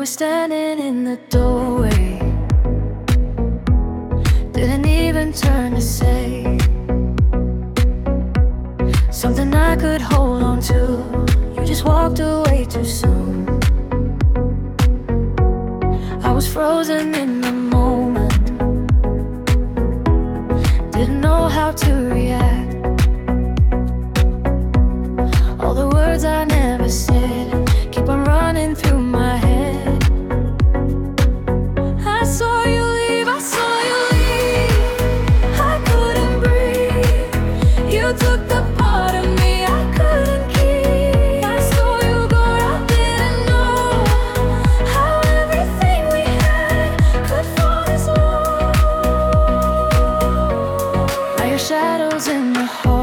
was standing in the doorway, didn't even turn to say something I could hold on to. You just walked away too soon. I was frozen in the moment, didn't know how to react. All the words I never said keep on running through my head. I saw you leave, I saw you leave. I couldn't breathe. You took the part of me I couldn't keep. I saw you go, I didn't know how everything we had could fall this low. Now your shadows in the hall,